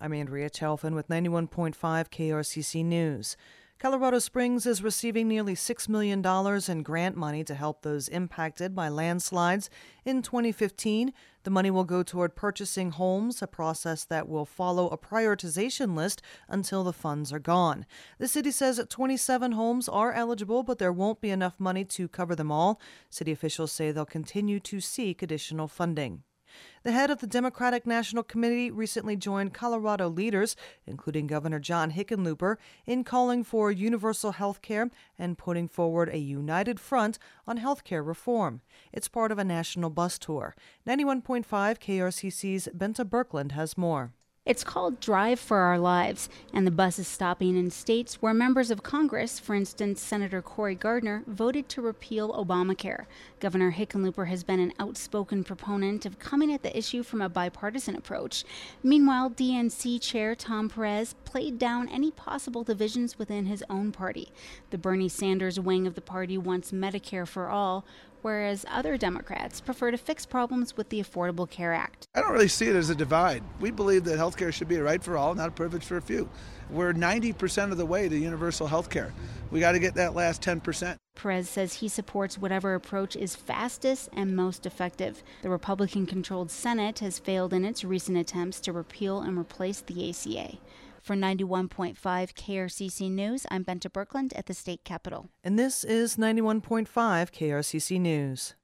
I'm Andrea Chalfin with 91.5 KRCC News. Colorado Springs is receiving nearly $6 million in grant money to help those impacted by landslides. In 2015, the money will go toward purchasing homes, a process that will follow a prioritization list until the funds are gone. The city says 27 homes are eligible, but there won't be enough money to cover them all. City officials say they'll continue to seek additional funding. The head of the Democratic National Committee recently joined Colorado leaders, including Governor John Hickenlooper, in calling for universal health care and putting forward a united front on health care reform. It's part of a national bus tour. 91.5 KRCC's Benta Birkeland has more. It's called Drive for Our Lives, and the bus is stopping in states where members of Congress, for instance, Senator Cory Gardner, voted to repeal Obamacare. Governor Hickenlooper has been an outspoken proponent of coming at the issue from a bipartisan approach. Meanwhile, DNC Chair Tom Perez played down any possible divisions within his own party. The Bernie Sanders wing of the party wants Medicare for all, whereas other Democrats prefer to fix problems with the Affordable Care Act. I don't really see it as a divide. We believe that health care should be a right for all, not a privilege for a few. We're 90% of the way to universal health care. We got to get that last 10%. Perez says he supports whatever approach is fastest and most effective. The Republican-controlled Senate has failed in its recent attempts to repeal and replace the ACA. For 91.5 KRCC News, I'm Benta Birkeland at the state capitol. And this is 91.5 KRCC News.